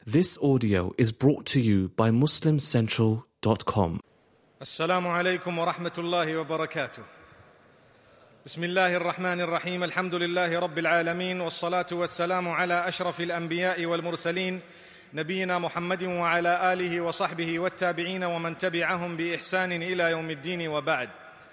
This audio is brought to you by MuslimCentral.com. السلام عليكم ورحمة الله وبركاته. بسم الله الرحمن الرحيم. الحمد لله رب العالمين، والصلاة والسلام على أشرف الأنبياء والمرسلين نبينا محمد وعلى آله وصحبه والتابعين ومن تبعهم بإحسان إلى يوم الدين وبعد.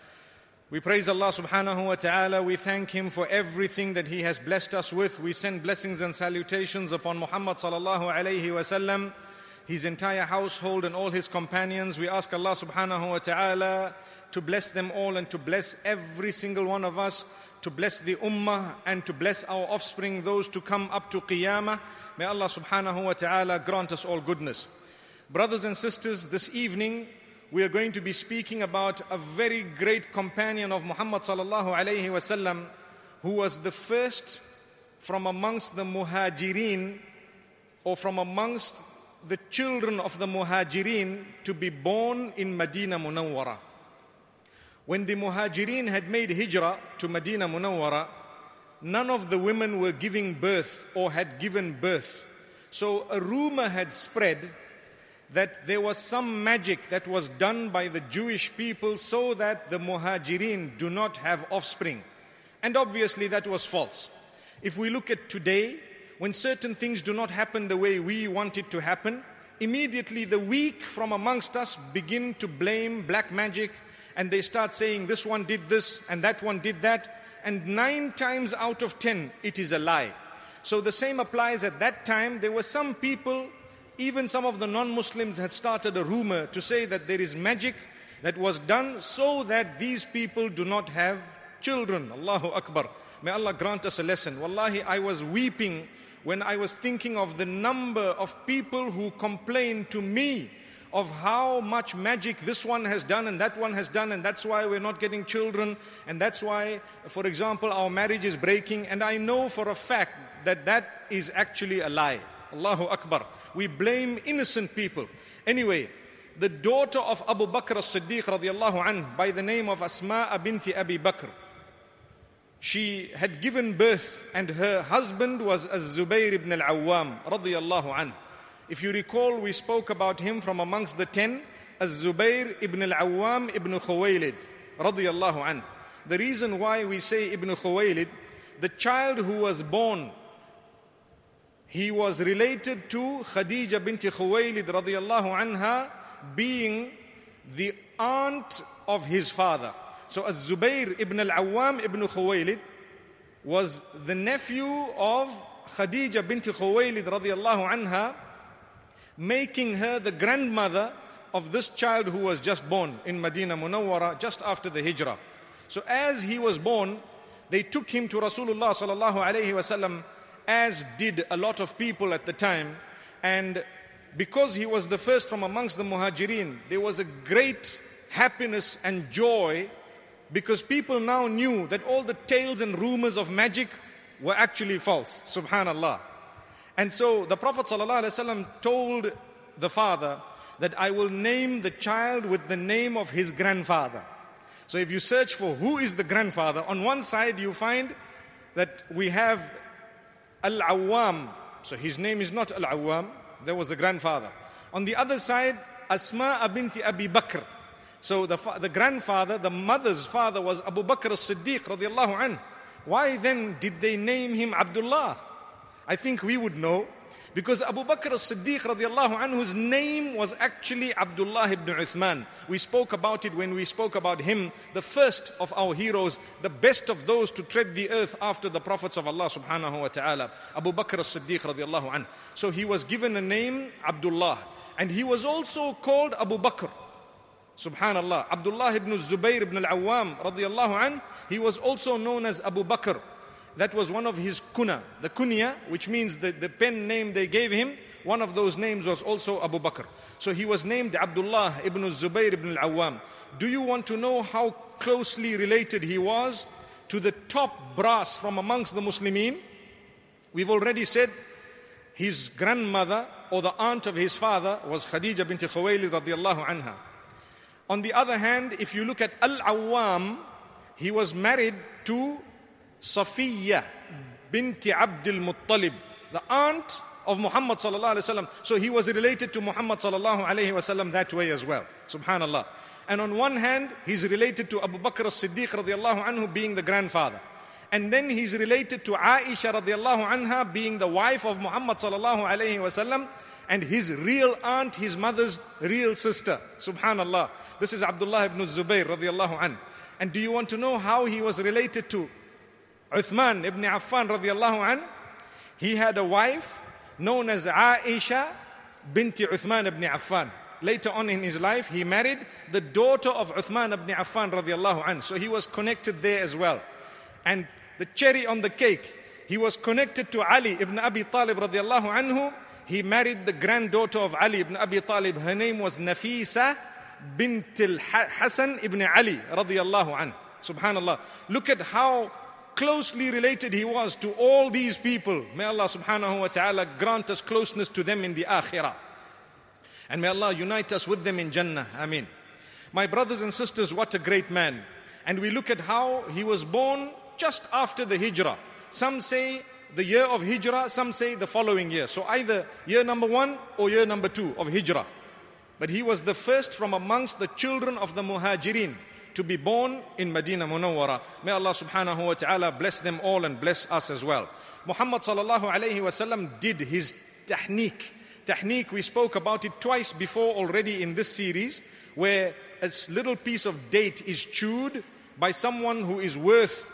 We praise Allah subhanahu wa ta'ala. We thank Him for everything that He has blessed us with. We send blessings and salutations upon Muhammad sallallahu alayhi wa sallam, his entire household and all his companions. We ask Allah subhanahu wa ta'ala to bless them all and to bless every single one of us, to bless the ummah and to bless our offspring, those to come up to qiyamah. May Allah subhanahu wa ta'ala grant us all goodness. Brothers and sisters, this evening we are going to be speaking about a very great companion of Muhammad sallallahu alayhi wa sallam, who was the first from amongst the muhajirin, or from amongst the children of the muhajirin, to be born in Medina Munawwara. When the muhajirin had made hijrah to Medina Munawwara, none of the women were giving birth or had given birth. So a rumor had spread that there was some magic that was done by the Jewish people so that the muhajirin do not have offspring. And obviously that was false. If we look at today, when certain things do not happen the way we want it to happen, immediately the weak from amongst us begin to blame black magic, and they start saying this one did this and that one did that, and 9 times out of 10 it is a lie. So the same applies. At that time there were some people, even some of the non-Muslims, had started a rumor to say that there is magic that was done so that these people do not have children. Allahu Akbar. May Allah grant us a lesson. Wallahi, I was weeping when I was thinking of the number of people who complained to me of how much magic this one has done and that one has done, and that's why we're not getting children, and that's why, for example, our marriage is breaking. And I know for a fact that that is actually a lie. Allahu Akbar. We blame innocent people. Anyway, the daughter of Abu Bakr as-Siddiq radiallahu anhu, by the name of Asma binti Abi Bakr, she had given birth, and her husband was Az-Zubayr ibn al-Awwam radiallahu anhu. If you recall, we spoke about him from amongst the 10, Az-Zubayr ibn al-Awwam ibn Khuwaylid radiallahu anhu. The reason why we say Ibn Khuwaylid, the child who was born, he was related to Khadija binti Khuwaylid radiyallahu anha, being the aunt of his father. So Az-Zubayr ibn al-Awwam ibn Khuwaylid was the nephew of Khadija binti Khuwaylid radiyallahu anha, making her the grandmother of this child who was just born in Medina Munawwara just after the hijrah. So as he was born, they took him to Rasulullah sallallahu alayhi wasallam, as did a lot of people at the time. And because he was the first from amongst the muhajirin, there was a great happiness and joy, because people now knew that all the tales and rumors of magic were actually false. Subhanallah. And so the Prophet ﷺ told the father that I will name the child with the name of his grandfather. So if you search for who is the grandfather, on one side you find that we have Al-Awwam. So his name is not Al-Awwam, there was the grandfather. On the other side, Asma binti Abi Bakr. So the grandfather, the mother's father, was Abu Bakr as-Siddiq radiallahu anhu. Why then did they name him Abdullah? I think we would know, because Abu Bakr as-Siddiq radiallahu anhu's name was actually Abdullah ibn Uthman. We spoke about it when we spoke about him, the first of our heroes, the best of those to tread the earth after the prophets of Allah subhanahu wa ta'ala, Abu Bakr as-Siddiq radiallahu anhu. So he was given a name Abdullah, and he was also called Abu Bakr. Subhanallah. Abdullah ibn Zubayr ibn al-Awwam radiallahu anhu, he was also known as Abu Bakr. That was one of his kuna. The kunya, which means the pen name they gave him, one of those names was also Abu Bakr. So he was named Abdullah ibn Zubayr ibn al-Awwam. Do you want to know how closely related he was to the top brass from amongst the Muslimin? We've already said his grandmother, or the aunt of his father, was Khadija binti Khuwaylid radiyallahu anha. On the other hand, if you look at Al-Awwam, he was married to Safiya binti Abdul Muttalib, the aunt of Muhammad sallallahu alaihi wasallam. So he was related to Muhammad sallallahu alaihi wasallam that way as well. Subhanallah. And on one hand, he's related to Abu Bakr as-Siddiq radiallahu anhu being the grandfather. And then he's related to Aisha radiallahu anha being the wife of Muhammad sallallahu alaihi wasallam, and his real aunt, his mother's real sister. Subhanallah. This is Abdullah ibn Zubayr radiallahu anhu. And do you want to know how he was related to Uthman ibn Affan radiallahu anhu? He had a wife known as Aisha binti Uthman ibn Affan. Later on in his life, he married the daughter of Uthman ibn Affan radiallahu anhu. So he was connected there as well. And the cherry on the cake, he was connected to Ali ibn Abi Talib radiallahu anhu. He married the granddaughter of Ali ibn Abi Talib. Her name was Nafisa bint al-Hasan ibn Ali radiallahu anhu. Subhanallah. Look at how closely related he was to all these people. May Allah subhanahu wa ta'ala grant us closeness to them in the akhirah. And may Allah unite us with them in Jannah. Ameen. My brothers and sisters, what a great man. And we look at how he was born just after the hijrah. Some say the year of hijrah, some say the following year. So either year number 1 or year number 2 of hijrah. But he was the first from amongst the children of the muhajirin to be born in Medina Munawwara. May Allah subhanahu wa ta'ala bless them all and bless us as well. Muhammad sallallahu alayhi wasallam did his tahniq. Tahniq, we spoke about it twice before already in this series, where a little piece of date is chewed by someone who is worth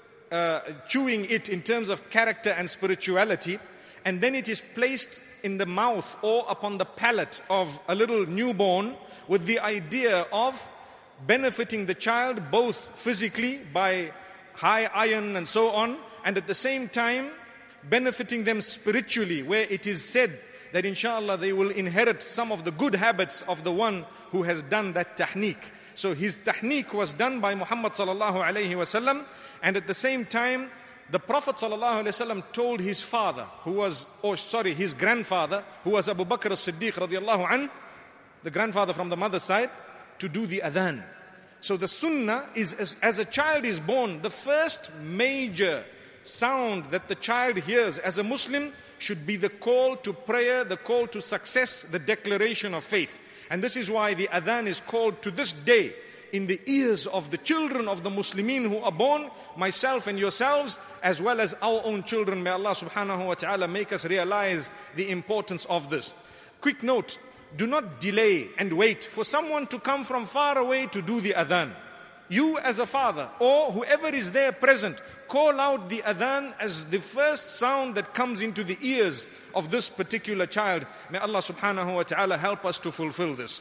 chewing it in terms of character and spirituality, and then it is placed in the mouth or upon the palate of a little newborn with the idea of benefiting the child both physically by high iron and so on, and at the same time benefiting them spiritually, where it is said that inshallah they will inherit some of the good habits of the one who has done that tahniq. So his tahniq was done by Muhammad sallallahu alayhi wasallam, and at the same time the Prophet sallallahu alayhi wasallam told his father, his grandfather, who was Abu Bakr as-Siddiq radiallahu anhu, the grandfather from the mother's side, to do the adhan. So the sunnah is, as a child is born, the first major sound that the child hears as a Muslim should be the call to prayer, the call to success, the declaration of faith. And this is why the adhan is called to this day in the ears of the children of the Muslimin who are born, myself and yourselves, as well as our own children. May Allah subhanahu wa ta'ala make us realize the importance of this. Quick note, do not delay and wait for someone to come from far away to do the adhan. You as a father or whoever is there present, call out the adhan as the first sound that comes into the ears of this particular child. May Allah subhanahu wa ta'ala help us to fulfill this.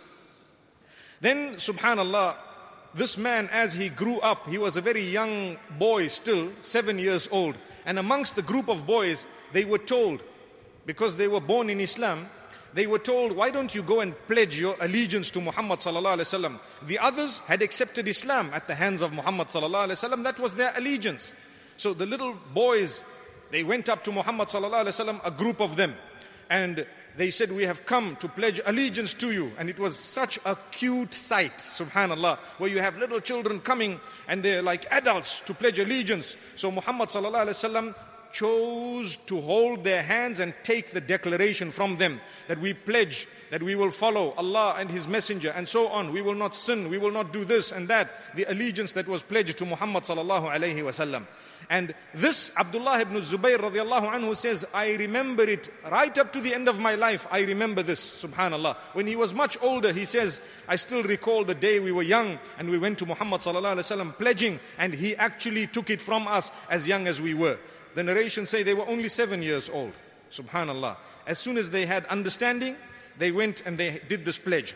Then subhanallah, this man, as he grew up, he was a very young boy still, 7 years old. And amongst the group of boys, they were told, because they were born in Islam, they were told, why don't you go and pledge your allegiance to Muhammad sallallahu alaihi wasallam? The others had accepted Islam at the hands of Muhammad sallallahu alaihi wasallam. That was their allegiance. So the little boys, they went up to Muhammad sallallahu alaihi wasallam, a group of them, and they said, we have come to pledge allegiance to you. And it was such a cute sight, subhanallah, where you have little children coming and they're like adults to pledge allegiance. So Muhammad sallallahu alaihi wasallam chose to hold their hands and take the declaration from them that we pledge that we will follow Allah and His Messenger and so on. We will not sin, we will not do this and that. The allegiance that was pledged to Muhammad sallallahu alaihi wasallam. And this Abdullah ibn Zubayr radiallahu anhu says, I remember it right up to the end of my life. I remember this, subhanallah. When he was much older, he says, I still recall the day we were young and we went to Muhammad sallallahu alaihi wasallam pledging, and he actually took it from us as young as we were. The narrations say they were only 7 years old. Subhanallah. As soon as they had understanding, they went and they did this pledge.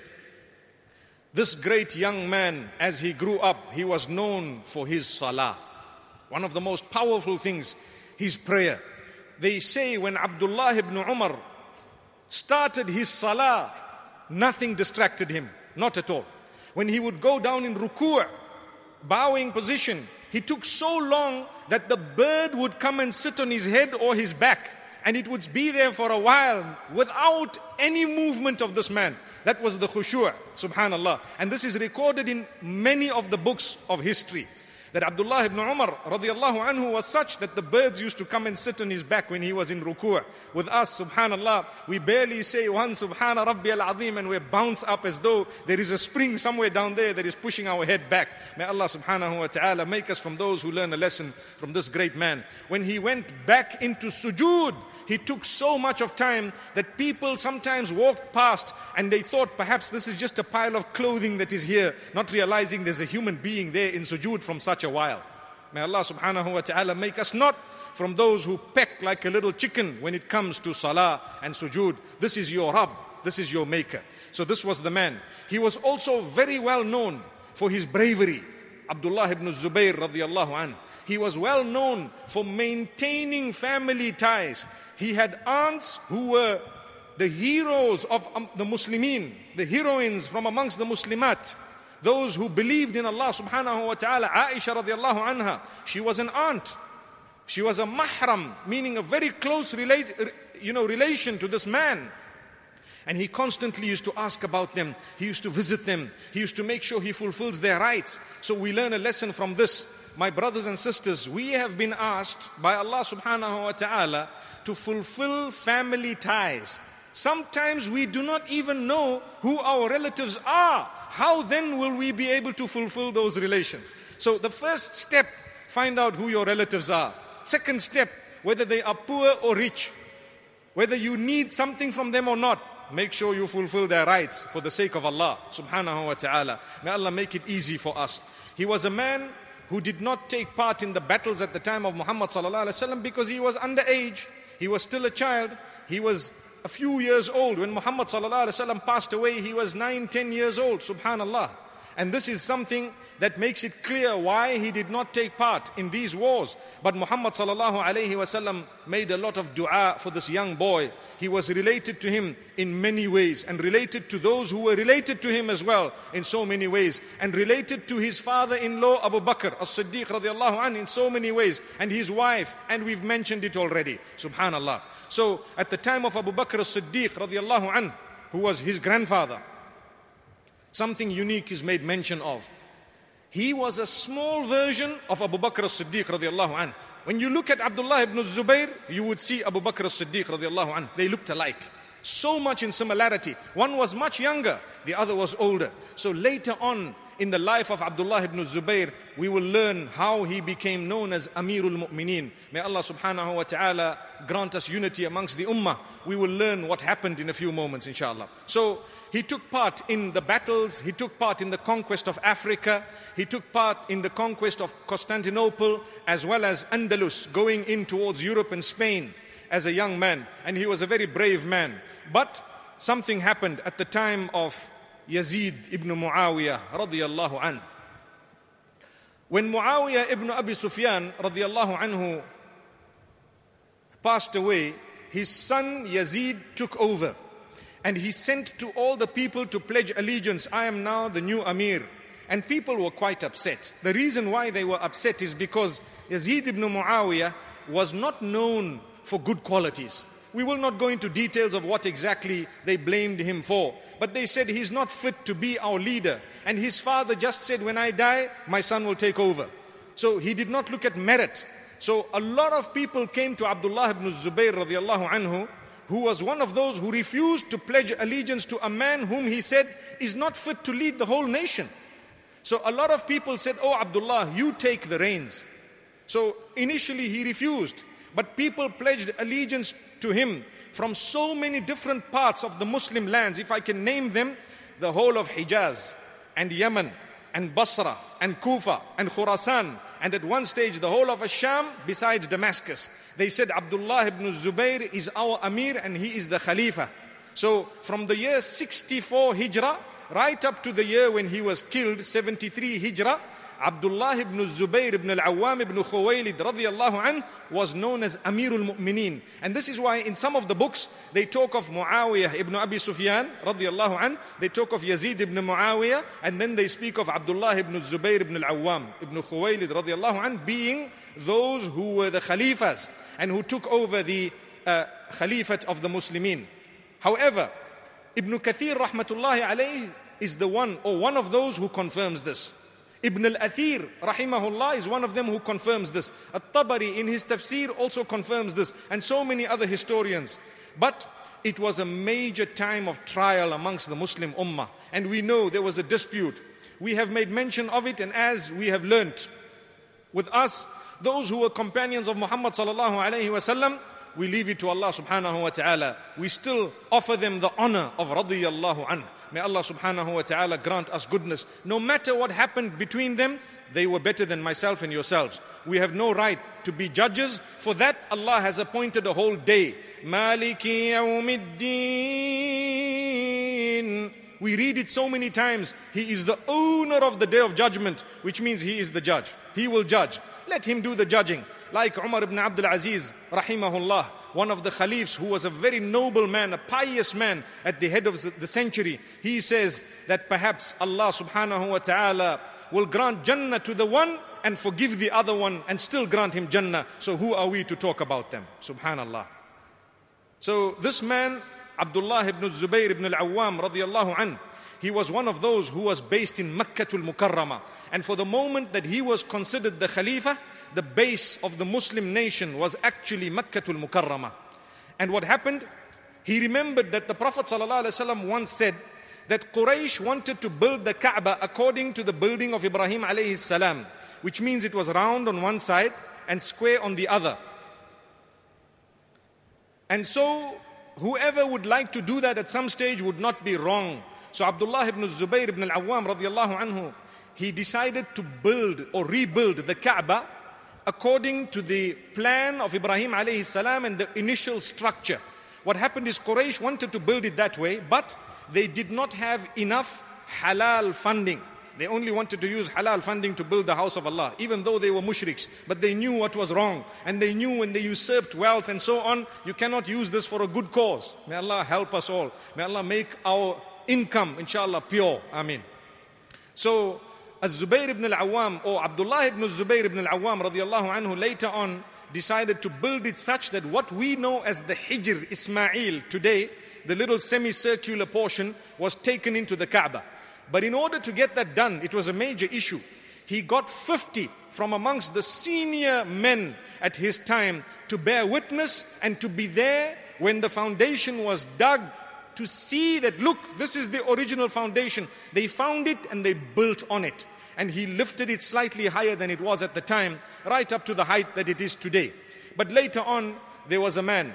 This great young man, as he grew up, he was known for his salah. One of the most powerful things, his prayer. They say when Abdullah ibn Umar started his salah, nothing distracted him. Not at all. When he would go down in ruku', bowing position, he took so long that the bird would come and sit on his head or his back, and it would be there for a while without any movement of this man. That was the khushu', subhanallah. And this is recorded in many of the books of history, that Abdullah ibn Umar radiallahu anhu was such that the birds used to come and sit on his back when he was in ruku'. With us, subhanallah, we barely say one subhana rabbi al-azim and we bounce up as though there is a spring somewhere down there that is pushing our head back. May Allah subhanahu wa ta'ala make us from those who learn a lesson from this great man. When he went back into sujood, he took so much of time that people sometimes walked past and they thought perhaps this is just a pile of clothing that is here, not realizing there's a human being there in sujood from such a while. May Allah subhanahu wa ta'ala make us not from those who peck like a little chicken when it comes to salah and sujood. This is your Rabb, this is your maker. So this was the man. He was also very well known for his bravery. Abdullah ibn Zubayr radiallahu anhu. He was well known for maintaining family ties. He had aunts who were the heroes of the Muslimin, the heroines from amongst the Muslimat, those who believed in Allah subhanahu wa ta'ala. Aisha radiallahu anha, she was an aunt. She was a mahram, meaning a very close relation to this man. And he constantly used to ask about them. He used to visit them. He used to make sure he fulfills their rights. So we learn a lesson from this. My brothers and sisters, we have been asked by Allah subhanahu wa ta'ala to fulfill family ties. Sometimes we do not even know who our relatives are. How then will we be able to fulfill those relations? So the first step, find out who your relatives are. Second step, whether they are poor or rich, whether you need something from them or not, make sure you fulfill their rights for the sake of Allah subhanahu wa ta'ala. May Allah make it easy for us. He was a man who did not take part in the battles at the time of Muhammad sallallahu alaihi wasallam because he was underage. He was still a child. He was a few years old. When Muhammad sallallahu alaihi wasallam passed away, he was 9-10 years old, subhanallah. And this is something that makes it clear why he did not take part in these wars. But Muhammad sallallahu alaihi wasallam made a lot of dua for this young boy. He was related to him in many ways, and related to those who were related to him as well in so many ways, and related to his father-in-law Abu Bakr as-Siddiq radiallahu anhu in so many ways, and his wife, and we've mentioned it already, subhanallah. So at the time of Abu Bakr as-Siddiq radiallahu anhu, who was his grandfather, something unique is made mention of. He was a small version of Abu Bakr as-Siddiq radiallahu anhu. When you look at Abdullah ibn Zubayr, you would see Abu Bakr as-Siddiq radiallahu anhu. They looked alike. So much in similarity. One was much younger, the other was older. So later on in the life of Abdullah ibn Zubayr, we will learn how he became known as Amirul Mu'mineen. May Allah subhanahu wa ta'ala grant us unity amongst the ummah. We will learn what happened in a few moments, inshallah. So he took part in the battles, he took part in the conquest of Africa, he took part in the conquest of Constantinople, as well as Andalus, going in towards Europe and Spain as a young man. And he was a very brave man. But something happened at the time of Yazid ibn Muawiyah radiyallahu anhu. When Muawiyah ibn Abi Sufyan radiyallahu anhu passed away, his son Yazid took over. And he sent to all the people to pledge allegiance. I am now the new Amir. And people were quite upset. The reason why they were upset is because Yazid ibn Muawiyah was not known for good qualities. We will not go into details of what exactly they blamed him for. But they said he's not fit to be our leader. And his father just said, when I die, my son will take over. So he did not look at merit. So a lot of people came to Abdullah ibn Zubayr radiallahu anhu, who was one of those who refused to pledge allegiance to a man whom he said is not fit to lead the whole nation. So a lot of people said, oh Abdullah, you take the reins. So initially he refused, but people pledged allegiance to him from so many different parts of the Muslim lands. If I can name them, the whole of Hijaz and Yemen and Basra and Kufa and Khurasan, and at one stage the whole of Asham besides Damascus. They said Abdullah ibn Zubayr is our Amir and he is the Khalifa. So from the year 64 Hijrah right up to the year when he was killed, 73 Hijrah, Abdullah ibn Zubayr ibn al-Awwam ibn Khuwaylid radiyallahu anhu was known as Amirul Mu'mineen. And this is why in some of the books they talk of Muawiyah ibn Abi Sufyan radiyallahu anhu, they talk of Yazid ibn Muawiyah, and then they speak of Abdullah ibn Zubayr ibn al-Awwam ibn Khuwaylid radiyallahu anhu being those who were the Khalifas and who took over the Khalifat of the Muslimin. However, Ibn Kathir rahmatullahi alayhi is the one of those who confirms this. Ibn al-Athir, rahimahullah, is one of them who confirms this. At-Tabari in his tafsir also confirms this, and so many other historians. But it was a major time of trial amongst the Muslim ummah. And we know there was a dispute. We have made mention of it, and as we have learnt, with us, those who were companions of Muhammad sallallahu alayhi wa sallam, we leave it to Allah subhanahu wa ta'ala. We still offer them the honor of radiyallahu anhu. May Allah subhanahu wa ta'ala grant us goodness. No matter what happened between them, they were better than myself and yourselves. We have no right to be judges. For that, Allah has appointed a whole day. Maliki yawmiddin. We read it so many times. He is the owner of the day of judgment, which means He is the judge. He will judge. Let Him do the judging. Like Umar ibn Abdul Aziz, rahimahullah, one of the Khalifs who was a very noble man, a pious man at the head of the century. He says that perhaps Allah subhanahu wa ta'ala will grant Jannah to the one and forgive the other one and still grant him Jannah. So who are we to talk about them? Subhanallah. So this man, Abdullah ibn Zubayr ibn al-Awwam radiyallahu anhu, he was one of those who was based in Makkatul Mukarramah. And for the moment that he was considered the Khalifa, the base of the Muslim nation was actually Makkatul Mukarramah. And what happened? He remembered that the Prophet ﷺ once said that Quraysh wanted to build the Kaaba according to the building of Ibrahim alayhi salam, which means it was round on one side and square on the other. And so whoever would like to do that at some stage would not be wrong. So Abdullah ibn Zubayr ibn al-Awwam radiyallahu anhu, he decided to build or rebuild the Kaaba according to the plan of Ibrahim alayhi salam and the initial structure. What happened is Quraysh wanted to build it that way, but they did not have enough halal funding. They only wanted to use halal funding to build the house of Allah, even though they were mushriks. But they knew what was wrong, and they knew when they usurped wealth and so on, you cannot use this for a good cause. May Allah help us all. May Allah make our income, inshallah, pure. Ameen. So, Az-Zubayr ibn al-Awwam, or Abdullah ibn Zubayr ibn al-Awwam radiyallahu anhu, later on decided to build it such that what we know as the Hijr Ismail today, the little semicircular portion, was taken into the Kaaba. But in order to get that done, it was a major issue. He got 50 from amongst the senior men at his time to bear witness and to be there when the foundation was dug, to see that, look, this is the original foundation. They found it and they built on it. And he lifted it slightly higher than it was at the time, right up to the height that it is today. But later on, there was a man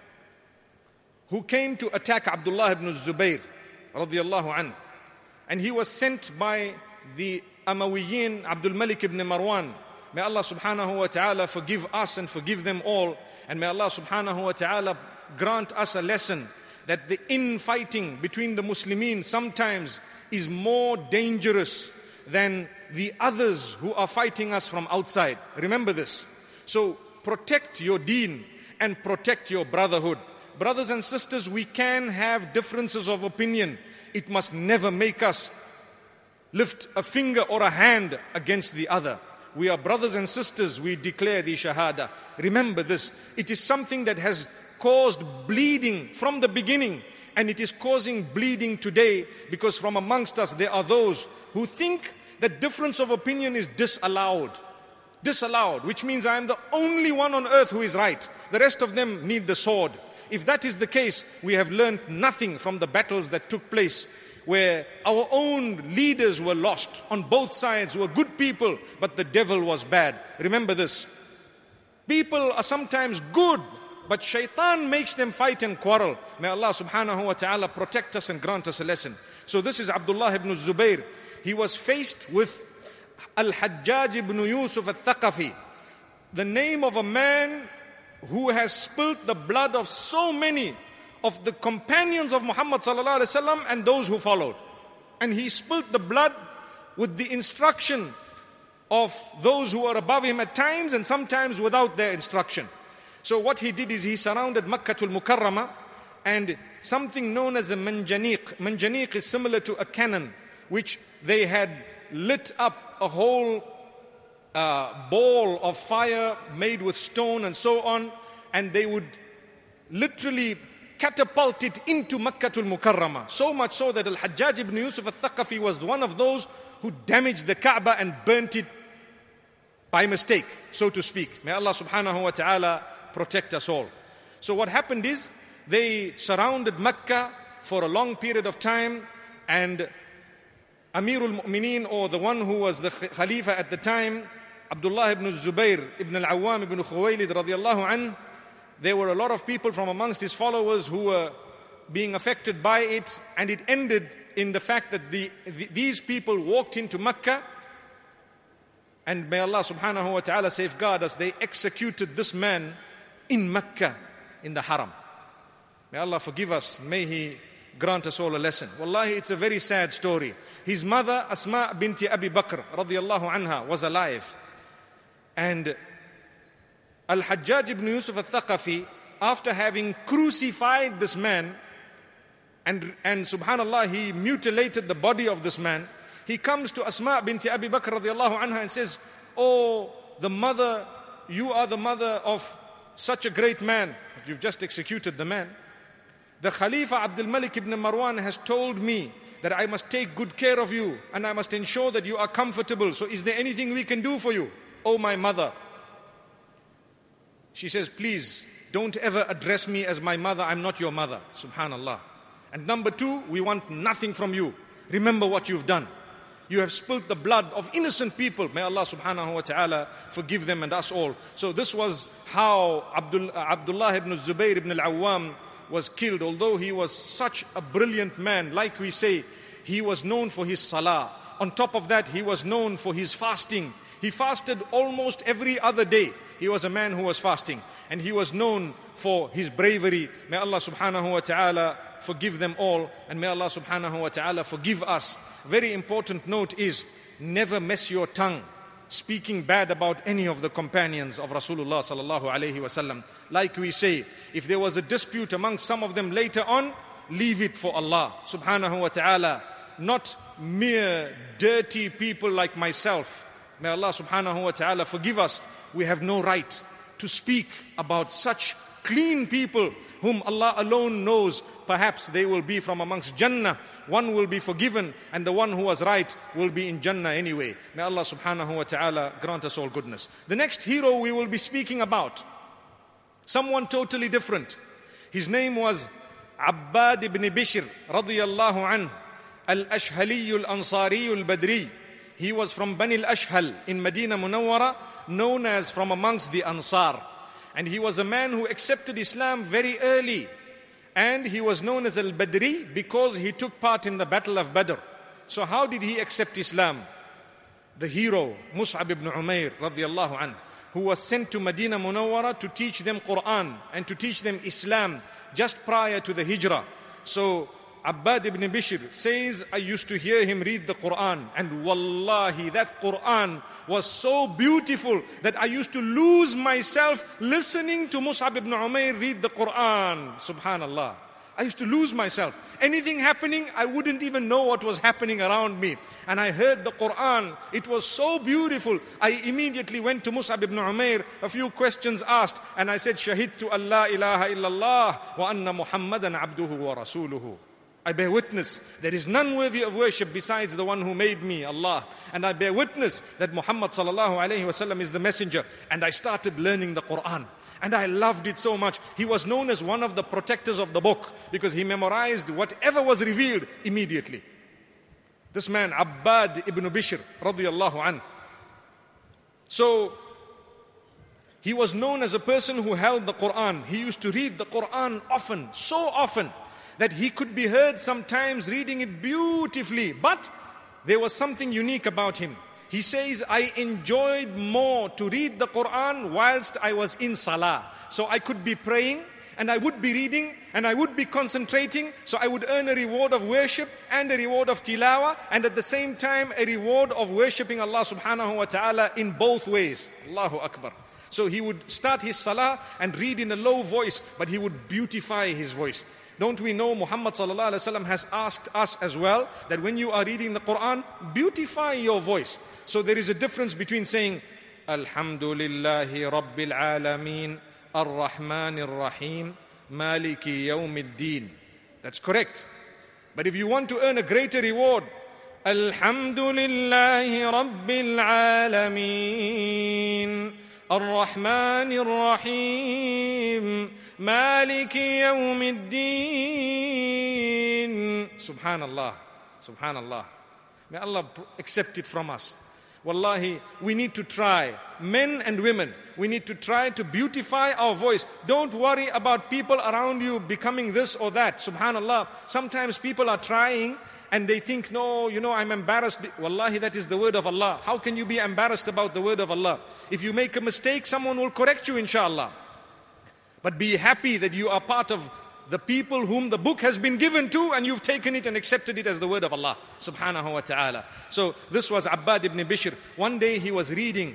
who came to attack Abdullah ibn Zubayr radiyallahu anhu. And he was sent by the Amawiyin, Abdul Malik ibn Marwan. May Allah subhanahu wa ta'ala forgive us and forgive them all. And may Allah subhanahu wa ta'ala grant us a lesson that the infighting between the Muslimin sometimes is more dangerous than the others who are fighting us from outside. Remember this. So protect your deen and protect your brotherhood. Brothers and sisters, we can have differences of opinion. It must never make us lift a finger or a hand against the other. We are brothers and sisters, we declare the Shahada. Remember this. It is something that has caused bleeding from the beginning, and it is causing bleeding today, because from amongst us there are those who think that difference of opinion is disallowed. Disallowed, which means I am the only one on earth who is right. The rest of them need the sword. If that is the case, we have learned nothing from the battles that took place, where our own leaders were lost. On both sides were good people, but the devil was bad. Remember this. People are sometimes good, but shaitan makes them fight and quarrel. May Allah subhanahu wa ta'ala protect us and grant us a lesson. So this is Abdullah ibn Zubayr. He was faced with Al-Hajjaj ibn Yusuf al-Thaqafi, the name of a man who has spilt the blood of so many of the companions of Muhammad sallallahu alaihi wasallam and those who followed. And he spilt the blood with the instruction of those who are above him at times, and sometimes without their instruction. So what he did is he surrounded Makkatul Mukarramah, and something known as a manjaniq. Manjaniq is similar to a cannon, which they had lit up a whole ball of fire made with stone and so on, and they would literally catapult it into Makkatul Mukarramah. So much so that Al-Hajjaj ibn Yusuf al-Thaqafi was one of those who damaged the Kaaba and burnt it by mistake, so to speak. May Allah subhanahu wa ta'ala protect us all. So what happened is, they surrounded Mecca for a long period of time, and Amirul Mu'mineen, or the one who was the Khalifa at the time, Abdullah ibn Zubayr ibn al-Awwam ibn Khuwaylid radiyallahu anhu, there were a lot of people from amongst his followers who were being affected by it, and it ended in the fact that these people walked into Mecca, and may Allah subhanahu wa ta'ala safeguard us, they executed this man in Mecca, in the Haram. May Allah forgive us, may He grant us all a lesson. Wallahi, it's a very sad story. His mother, Asma binti Abi Bakr radiyallahu anha, was alive. And Al-Hajjaj ibn Yusuf al-Thaqafi, after having crucified this man, and subhanallah, he mutilated the body of this man, he comes to Asma binti Abi Bakr radiyallahu anha and says, "Oh, the mother, you are the mother of such a great man. You've just executed the man. The Khalifa Abdul Malik ibn Marwan has told me that I must take good care of you and I must ensure that you are comfortable. So is there anything we can do for you, oh my mother?" She says, "Please, don't ever address me as my mother. I'm not your mother." Subhanallah. And number two, we want nothing from you. Remember what you've done. You have spilt the blood of innocent people. May Allah subhanahu wa ta'ala forgive them and us all. So this was how Abdullah ibn Zubayr ibn al-Awwam was killed. Although he was such a brilliant man, like we say, he was known for his salah. On top of that, he was known for his fasting. He fasted almost every other day. He was a man who was fasting. And he was known for his bravery. May Allah subhanahu wa ta'ala forgive them all, and may Allah subhanahu wa ta'ala forgive us. Very important note is, never mess your tongue speaking bad about any of the companions of Rasulullah sallallahu alayhi wasallam. Like we say, if there was a dispute amongst some of them later on, leave it for Allah subhanahu wa ta'ala, not mere dirty people like myself. May Allah subhanahu wa ta'ala forgive us. We have no right to speak about such clean people whom Allah alone knows. Perhaps they will be from amongst Jannah. One will be forgiven and the one who was right will be in Jannah anyway. May Allah subhanahu wa ta'ala grant us all goodness. The next hero we will be speaking about, someone totally different. His name was Abbad ibn Bishr radiyallahu anhu, al-Ashhali al-Ansari al-Badri. He was from Bani al-Ashhal in Medina Munawwara, known as from amongst the Ansar. And he was a man who accepted Islam very early. And he was known as Al-Badri because he took part in the Battle of Badr. So how did he accept Islam? The hero, Mus'ab ibn Umair radiyallahu anhu, who was sent to Medina Munawwara to teach them Quran and to teach them Islam just prior to the Hijrah. So Abbad ibn Bishr says, I used to hear him read the Quran, and wallahi, that Quran was so beautiful that I used to lose myself listening to Mus'ab ibn Umair read the Quran. Subhanallah. I used to lose myself. Anything happening, I wouldn't even know what was happening around me. And I heard the Quran. It was so beautiful. I immediately went to Mus'ab ibn Umair, a few questions asked, and I said, Shahidtu an la ilaha illallah wa anna Muhammadan abduhu wa rasuluhu. I bear witness there is none worthy of worship besides the one who made me, Allah. And I bear witness that Muhammad sallallahu alayhi wasallam is the messenger. And I started learning the Quran. And I loved it so much. He was known as one of the protectors of the book because he memorized whatever was revealed immediately. This man, Abbad ibn Bishr radiyallahu anhu. So, he was known as a person who held the Quran. He used to read the Quran often, so often, that he could be heard sometimes reading it beautifully. But there was something unique about him. He says, I enjoyed more to read the Quran whilst I was in Salah. So I could be praying and I would be reading and I would be concentrating. So I would earn a reward of worship and a reward of tilawah, and at the same time a reward of worshipping Allah subhanahu wa ta'ala in both ways. Allahu Akbar. So he would start his Salah and read in a low voice, but he would beautify his voice. Don't we know Muhammad sallallahu alaihi wasallam has asked us as well that when you are reading the Quran, beautify your voice. So there is a difference between saying Alhamdulillahi Rabbil Alameen Ar-Rahmanir Rahim Maliki Yawmiddin. That's correct. But if you want to earn a greater reward, Alhamdulillahi Rabbil Alameen, Ar-Rahmanir Rahim, Maliki Yawmiddin. Subhanallah, Subhanallah. May Allah accept it from us. Wallahi, we need to try, men and women, we need to try to beautify our voice. Don't worry about people around you becoming this or that. Subhanallah, sometimes people are trying and they think, no, I'm embarrassed. Wallahi, that is the word of Allah. How can you be embarrassed about the word of Allah? If you make a mistake, someone will correct you, inshallah. But be happy that you are part of the people whom the book has been given to, and you've taken it and accepted it as the word of Allah subhanahu wa ta'ala. So this was Abbad ibn Bishr. One day he was reading,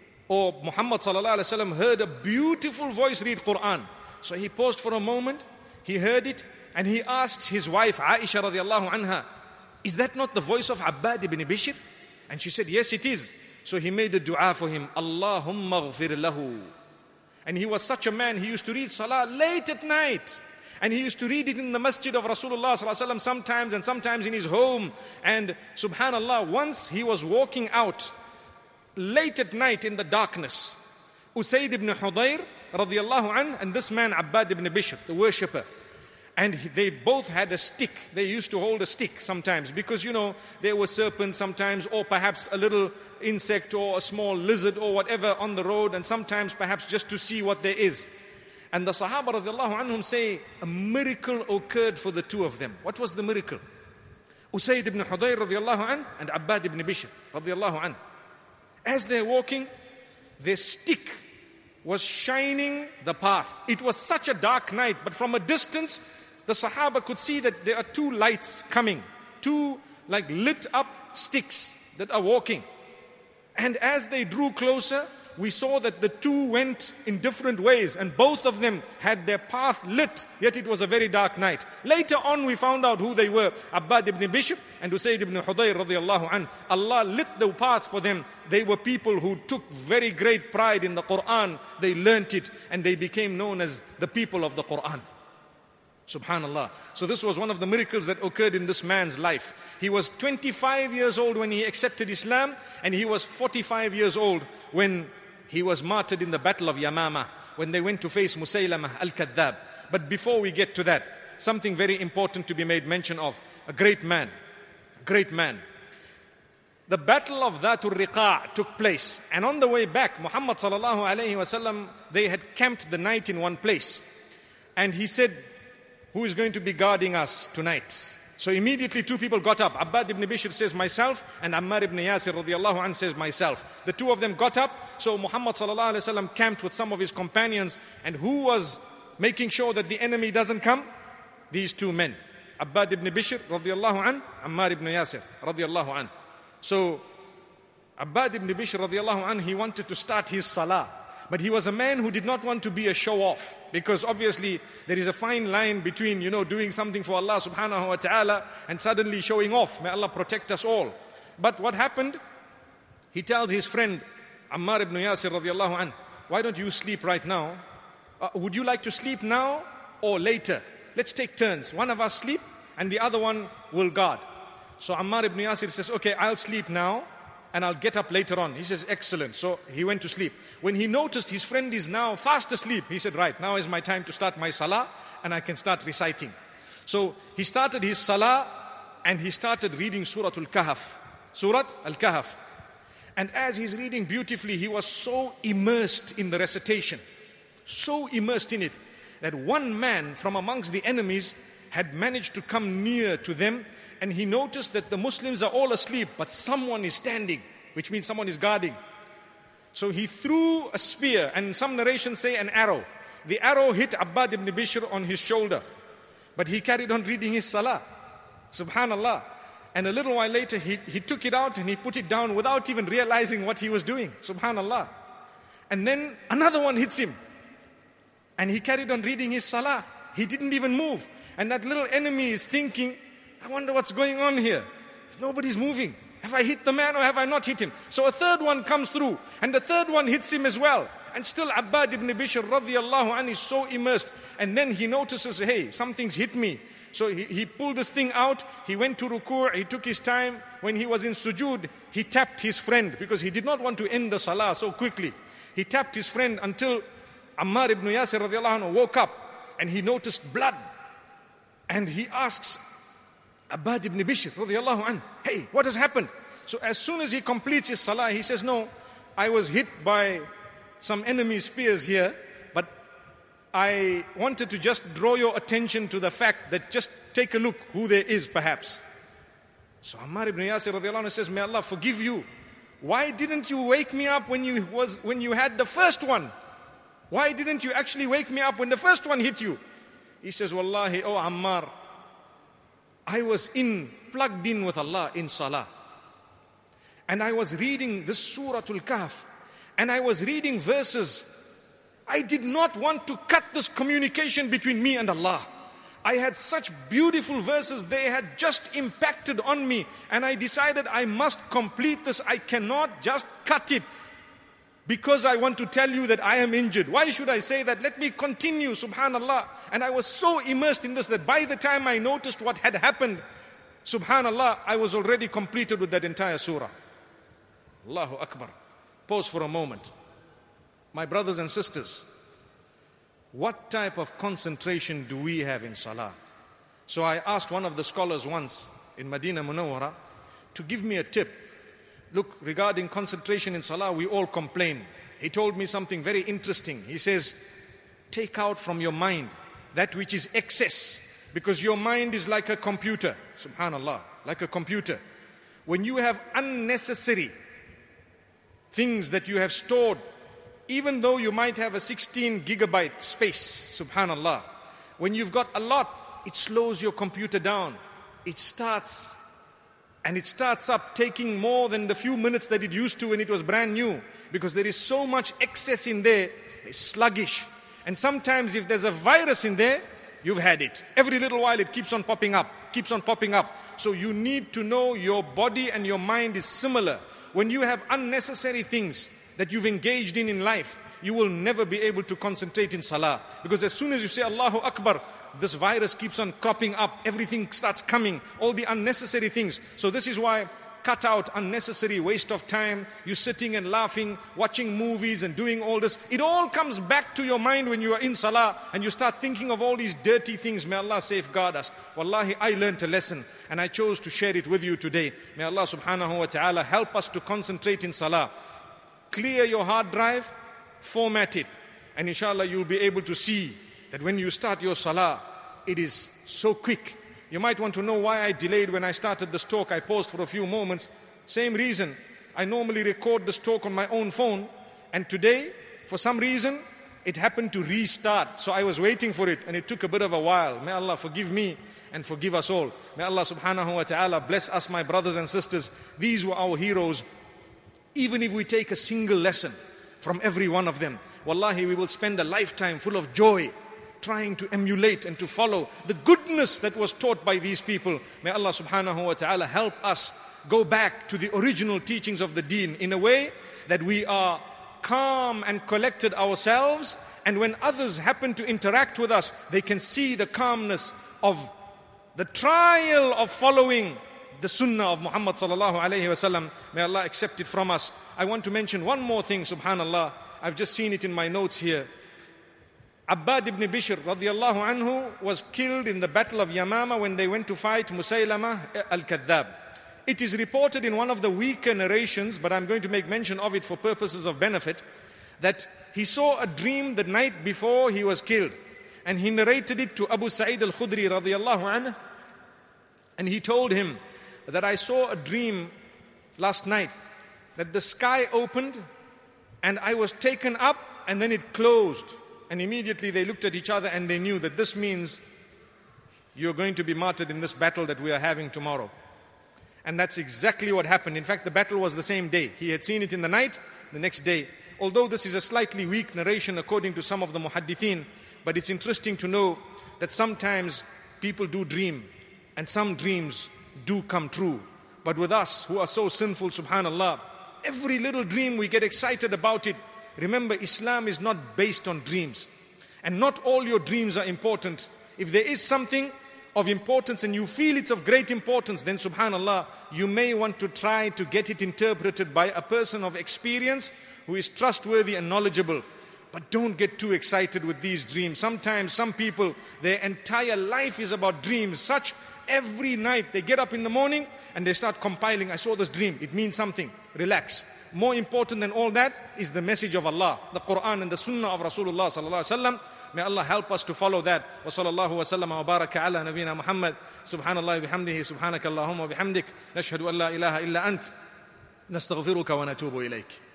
or Muhammad sallallahu alaihi wasallam heard a beautiful voice read Quran. So he paused for a moment, he heard it, and he asked his wife Aisha radiallahu anha, is that not the voice of Abbad ibn Bishr? And she said, yes, it is. So he made a dua for him, Allahumma ghfir lahu. And he was such a man, he used to read salah late at night. And he used to read it in the masjid of Rasulullah sallallahu alaihi wasallam sometimes, and sometimes in his home. And subhanallah, once he was walking out late at night in the darkness. Usayd ibn Hudayr radiallahu an, and this man Abbad ibn Bishr, the worshipper. And they both had a stick. They used to hold a stick sometimes because, there were serpents sometimes, or perhaps a little insect or a small lizard or whatever on the road, and sometimes perhaps just to see what there is. And the Sahaba radiallahu anhum say a miracle occurred for the two of them. What was the miracle? Usayd ibn Hudayr radiallahu an and Abbad ibn Bishr radiallahu an. As they're walking, their stick was shining the path. It was such a dark night, but from a distance, the Sahaba could see that there are two lights coming. Two lit up sticks that are walking. And as they drew closer, we saw that the two went in different ways, and both of them had their path lit, yet it was a very dark night. Later on we found out who they were, Abbad ibn Bishr and Usayd ibn Hudayr radiallahu anh. Allah lit the path for them. They were people who took very great pride in the Quran. They learnt it and they became known as the people of the Quran. Subhanallah. So this was one of the miracles that occurred in this man's life. He was 25 years old when he accepted Islam, and he was 45 years old when he was martyred in the battle of Yamama, when they went to face Musaylamah al-Kadhdhab. But before we get to that, something very important to be made mention of. A great man. Great man. The battle of Dhatul Riqa' took place. And on the way back, Muhammad sallallahu alayhi wasallam, they had camped the night in one place. And he said, who is going to be guarding us tonight? So immediately two people got up. Abbad ibn Bishr says, myself, and Ammar ibn Yasir radiallahu anh says, myself. The two of them got up. So Muhammad sallallahu alayhi wasallam camped with some of his companions. And who was making sure that the enemy doesn't come? These two men. Abbad ibn Bishr radiallahu anh, Ammar ibn Yasir radiallahu anh. So Abbad ibn Bishr radiallahu anh, he wanted to start his salah. But he was a man who did not want to be a show-off, because obviously there is a fine line between, doing something for Allah subhanahu wa ta'ala and suddenly showing off. May Allah protect us all. But what happened? He tells his friend Ammar ibn Yasir radiallahu anh, why don't you sleep right now? Would you like to sleep now or later? Let's take turns. One of us sleep and the other one will guard. So Ammar ibn Yasir says, okay, I'll sleep now and I'll get up later on. He says, excellent. So he went to sleep. When he noticed his friend is now fast asleep, he said, right, now is my time to start my salah and I can start reciting. So he started his salah and he started reading Surah Al-Kahf. Surah Al-Kahf. And as he's reading beautifully, he was so immersed in the recitation, so immersed in it, that one man from amongst the enemies had managed to come near to them. And he noticed that the Muslims are all asleep, but someone is standing, which means someone is guarding. So he threw a spear, and some narrations say an arrow. The arrow hit Abbad ibn Bishr on his shoulder, but he carried on reading his salah. Subhanallah. And a little while later, he took it out and he put it down without even realizing what he was doing. Subhanallah. And then another one hits him, and he carried on reading his salah. He didn't even move. And that little enemy is thinking, I wonder what's going on here. Nobody's moving. Have I hit the man or have I not hit him? So a third one comes through and the third one hits him as well. And still Abbad ibn Bishr radiallahu anhu is so immersed. And then he notices, hey, something's hit me. So he pulled this thing out, he went to ruku', he took his time. When he was in sujood, he tapped his friend because he did not want to end the salah so quickly. He tapped his friend until Ammar ibn Yasir radiallahu anhu woke up and he noticed blood. And he asks Abbad ibn Bishr radiallahu anhu, hey, what has happened? So as soon as he completes his salah, he says, no, I was hit by some enemy spears here, but I wanted to just draw your attention to the fact that just take a look who there is perhaps. So Ammar ibn Yasir radiallahu anhu says, may Allah forgive you. Why didn't you wake me up when you had the first one? Why didn't you actually wake me up when the first one hit you? He says, Wallahi, oh Ammar, I was plugged in with Allah in salah. And I was reading this Suratul Kahf. And I was reading verses. I did not want to cut this communication between me and Allah. I had such beautiful verses, they had just impacted on me. And I decided I must complete this. I cannot just cut it because I want to tell you that I am injured. Why should I say that? Let me continue, subhanallah. And I was so immersed in this that by the time I noticed what had happened, subhanallah, I was already completed with that entire surah. Allahu Akbar. Pause for a moment. My brothers and sisters, what type of concentration do we have in salah? So I asked one of the scholars once in Medina Munawwara to give me a tip. Look, regarding concentration in salah, we all complain. He told me something very interesting. He says, take out from your mind that which is excess, because your mind is like a computer. Subhanallah, like a computer. When you have unnecessary things that you have stored, even though you might have a 16 gigabyte space, subhanallah, when you've got a lot, it slows your computer down. It starts up taking more than the few minutes that it used to when it was brand new, because there is so much excess in there. It's sluggish. And sometimes if there's a virus in there, you've had it. Every little while it keeps on popping up. So you need to know your body and your mind is similar. When you have unnecessary things that you've engaged in life, you will never be able to concentrate in salah. Because as soon as you say Allahu Akbar, this virus keeps on cropping up. Everything starts coming, all the unnecessary things. So this is why cut out unnecessary waste of time. You're sitting and laughing, watching movies and doing all this. It all comes back to your mind when you are in salah and you start thinking of all these dirty things. May Allah safeguard us. Wallahi, I learned a lesson and I chose to share it with you today. May Allah subhanahu wa ta'ala help us to concentrate in salah. Clear your hard drive, format it, and inshallah you'll be able to see that when you start your salah, it is so quick. You might want to know why I delayed when I started this talk. I paused for a few moments. Same reason. I normally record this talk on my own phone, and today, for some reason, it happened to restart. So I was waiting for it, and it took a bit of a while. May Allah forgive me and forgive us all. May Allah subhanahu wa ta'ala bless us, my brothers and sisters. These were our heroes. Even if we take a single lesson from every one of them, wallahi, we will spend a lifetime full of joy, trying to emulate and to follow the goodness that was taught by these people. May Allah subhanahu wa ta'ala help us go back to the original teachings of the deen in a way that we are calm and collected ourselves, and when others happen to interact with us, they can see the calmness of the trial of following the sunnah of Muhammad sallallahu alayhi wa sallam. May Allah accept it from us. I want to mention one more thing, subhanallah. I've just seen it in my notes here. Abbad ibn Bishr radiallahu anhu was killed in the battle of Yamama when they went to fight Musaylama al-Kadhdhab. It is reported in one of the weaker narrations, but I'm going to make mention of it for purposes of benefit, that he saw a dream the night before he was killed. And he narrated it to Abu Sa'id al-Khudri radiallahu anhu. And he told him that I saw a dream last night, that the sky opened and I was taken up and then it closed. And immediately they looked at each other and they knew that this means you're going to be martyred in this battle that we are having tomorrow. And that's exactly what happened. In fact, the battle was the same day. He had seen it in the night, the next day. Although this is a slightly weak narration according to some of the muhaddithin, but it's interesting to know that sometimes people do dream and some dreams do come true. But with us who are so sinful, subhanallah, every little dream we get excited about it. Remember, Islam is not based on dreams. And not all your dreams are important. If there is something, of importance and you feel it's of great importance, then subhanallah, you may want to try to get it interpreted by a person of experience who is trustworthy and knowledgeable. But don't get too excited with these dreams. Sometimes some people, their entire life is about dreams. Such every night they get up in the morning and they start compiling, I saw this dream, it means something. Relax. More important than all that is the message of Allah, the Quran and the Sunnah of Rasulullah sallallahu alaihi wasallam. May Allah help us to follow that. Wa sallallahu wa sallam wa baraka ala nabina Muhammad. Subhanallah bihamdihi, subhanaka Allahumma bihamdik. Nashhadu an la ilaha illa ant. Nastaghfiruka wa natubu ilayk.